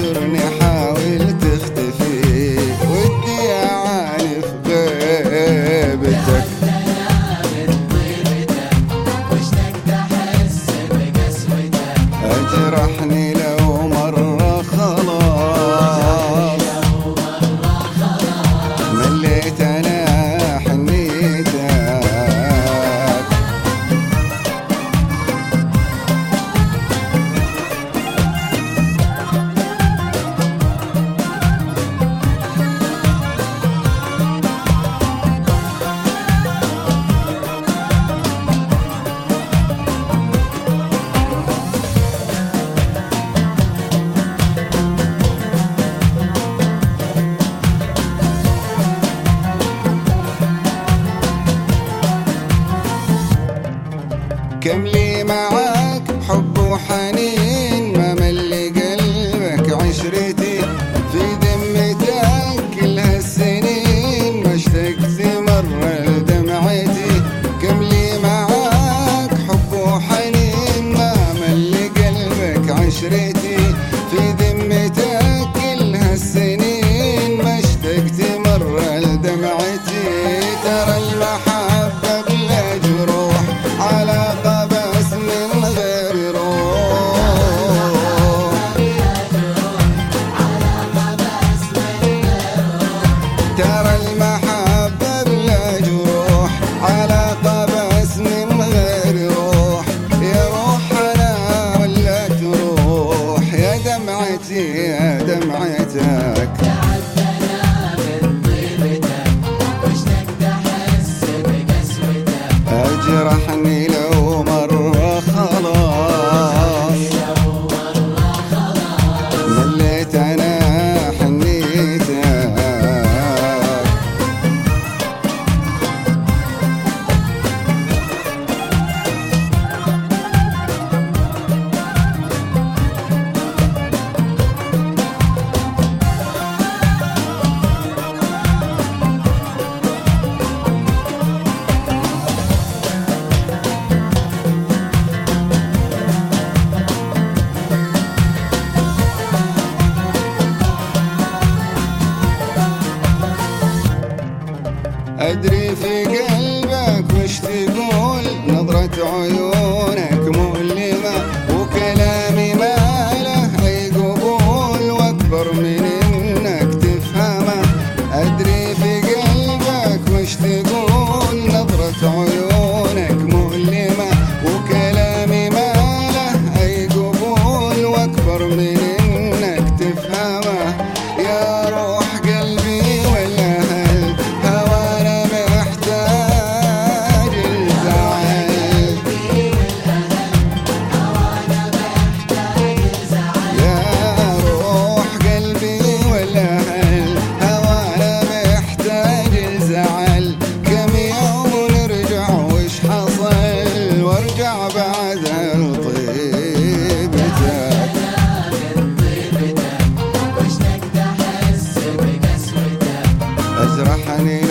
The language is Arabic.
تهجرني حاول تختفي ودي أعاني في غيبتك. أجرحني لو مرة خلاص مليت أنا حنيتك. كم لي معاك حب وحنين ما ملي قلبك عشرتي في ذمتك كل هالسنين ما اشتقت مرة لدمعتي. كم لي معاك حب وحنين ما ملي قلبك عشرتي في ذمتك كل هالسنين ما اشتقت مرة لدمعتي. ترى المحبة بلا جروح علاقة بس من غير روح. ترى المحبة بلا جروح علاقة بس من غير روح. يا روح أنا ولا تروح يا دمعتي يا دمعتك. أجرحني لو مرة خلاص مليت أنا حنيتك. أدري في قلبك وش تقول نظرة عيونك مؤلمة وكلامي ما له أي قبول وأكبر من إنك تفهمه. أدري في قلبك وش تقول نظرة عيونك مؤلمة وكلامي ما له أي قبول وأكبر من إنك تفهمه. يا روح قلبي ولا بعد طيبتك. أجرحني